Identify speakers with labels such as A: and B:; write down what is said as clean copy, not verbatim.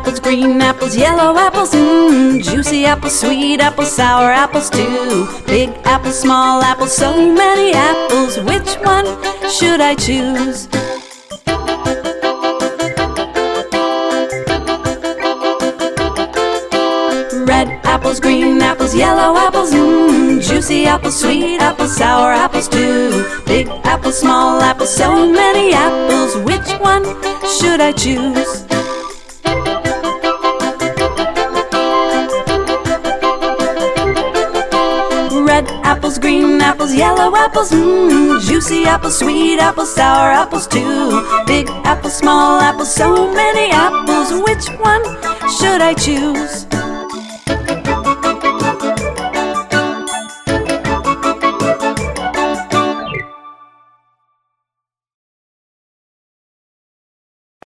A: apples, green apples, yellow apples, juicy apples, sweet apples, sour apples too. Big apples, small apples, so many apples. Which one should I choose? Red apples, green apples, yellow apples, juicy apples, sweet apples, sour apples too. Big apples, small apples, so many apples. Which one should I choose? Red apples, green apples, yellow apples, juicy apples, sweet apples, sour apples too. Big apples, small apples, so many apples. Which one should I choose?